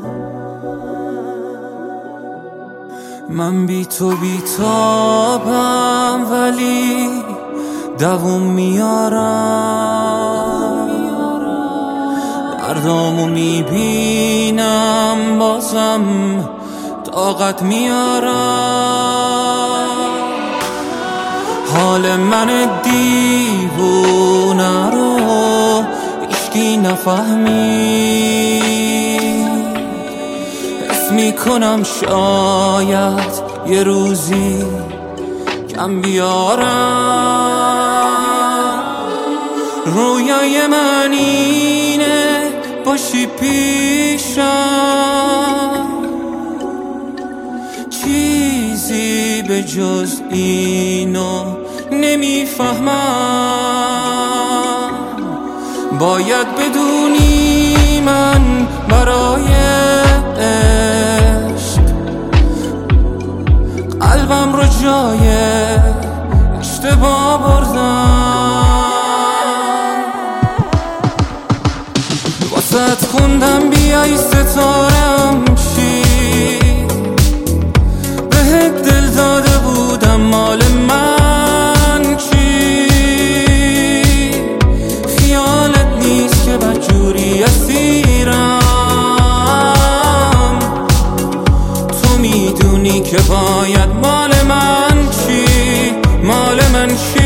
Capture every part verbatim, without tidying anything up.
من بی تو بیتابم ولی دووم میارم، دردامو میبینم بازم طاقت میارم. حال من دیوونه رو هیچکی نفهمید، حس میکنم شاید یه روزی کم بیارم. رویای من اینه باشی پیشم، چیزی به جز اینو نمیفهمم. باید بدونی من برای عشق قلبم رو جای اشتباه بردم. واسه خوندم بیای ستارم چی، بهت دل داده بودم مال من چی. خیالت نیست که بدجوری اسیرم، تو میدونی که باید مال من چی، مال من چی.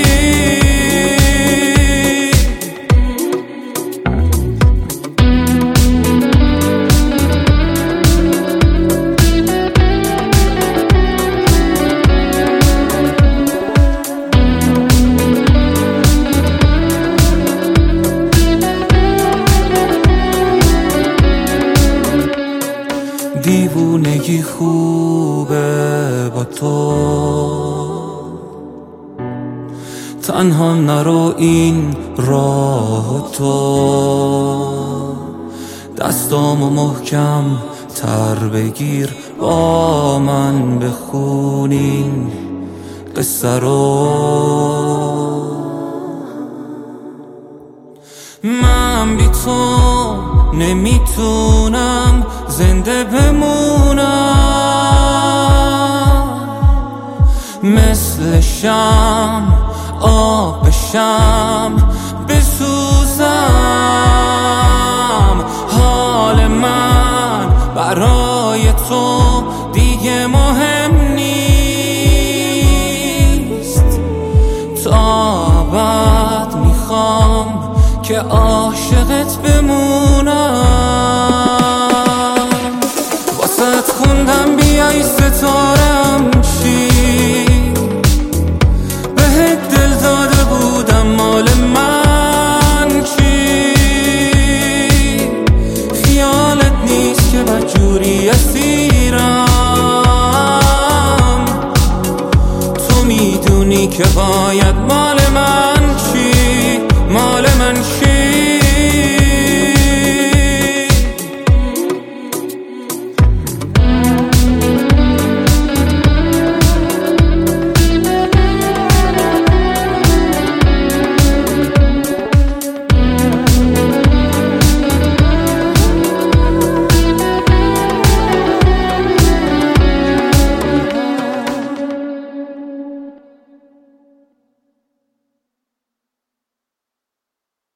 دیوونگی خوبه با تو، تنها نرو این راه تو. دستامو محکم تر بگیر با من بخونین قصه رو. من بی تو نمیتونم زنده بمونم، مثل شم آب بشم بسوزم. حال من برای تو دیگه مهم نیست، تا بعد میخوام که عاشقت بمونم.